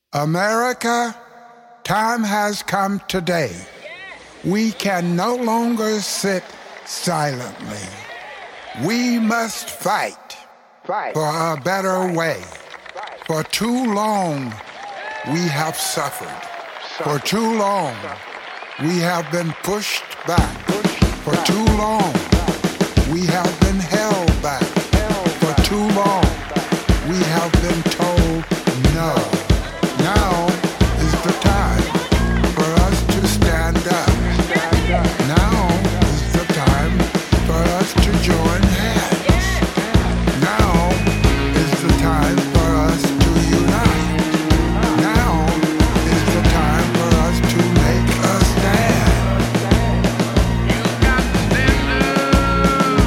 America, time has come today. We can no longer sit silently. We must fight for a better way. For too long, we have suffered. For too long, we have been pushed back. For too long, we have been held back. For too long, we have been told no. Now is the time for us to stand up. Now is the time for us to join hands. Now is the time for us to unite. Now is the time for us to make a stand. You got to stand up.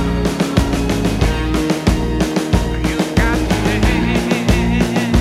You got to stand.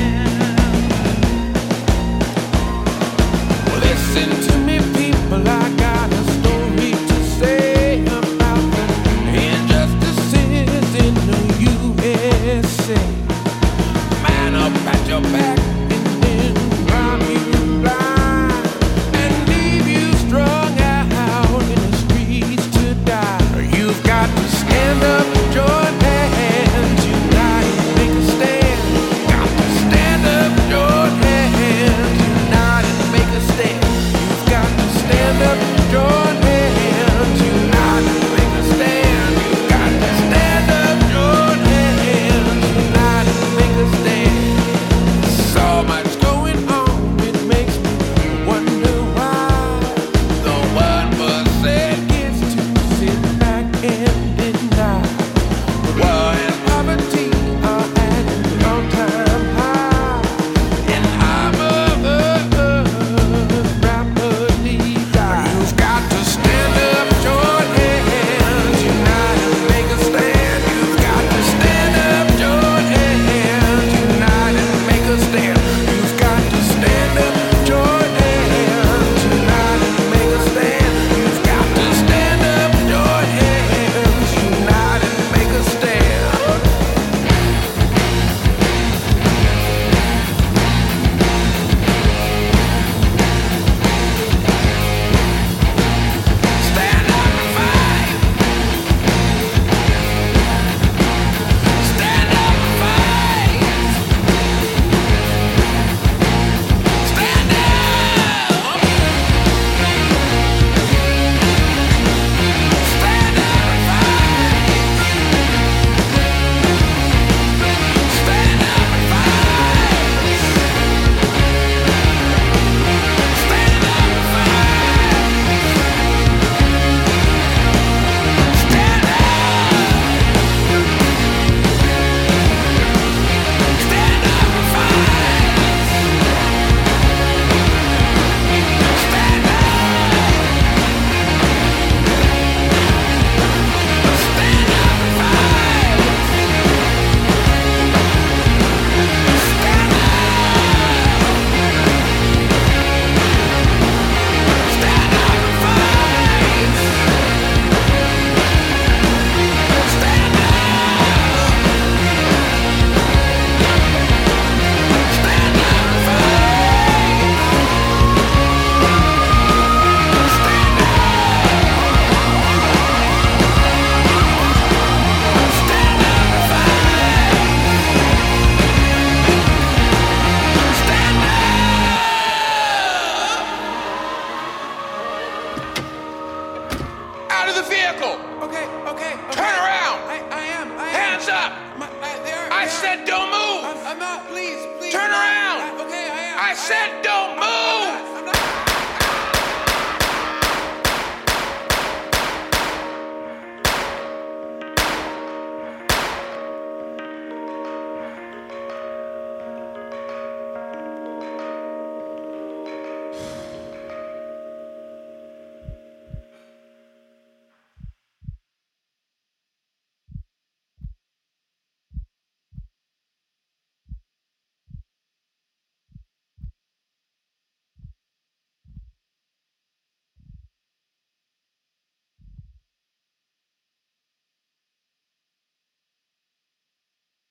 Well, listen to me, people. I got a story to say about the injustices in the USA. Man up at your back and then drive you blind and leave you strung out in the streets to die. You've got to stand up, join hands, unite, make a stand. Got to stand up, join hands, unite and make a stand. You've got to stand up, join hands, unite and make a stand. You've got to stand up, join hands, unite and make a stand. So much going on, it makes me wonder why the 1% gets to sit back and deny. War and poverty are at an all-time high, and I'm rapidly die. You've got to stand up, join hands, unite and make a stand. You've got to stand up, join hands, unite and make a stand. You've got to stand up, join hands, unite and make a stand. You've got to stand up, join hands, unite and make a stand. Stand up and fight. Stand up and fight. Stand up. Stand up and fight. Stand up and fight. Stand up and fight. Stand up. Stand up and fight. Stand up. Stand up and fight. Stand up. Stand up and fight. Stand up. Stand up and out of the vehicle. Okay. Turn around. I am. Hands up. I said don't move. I'm not. Please. Turn around. Okay, I am. I said don't move.